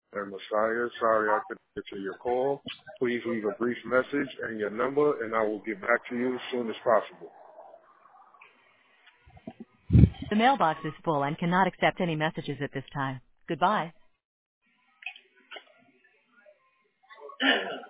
And Messiah, sorry I couldn't get to your call. Please leave a brief message and your number, and I will get back to you as soon as possible. The mailbox is full and cannot accept any messages at this time. Goodbye.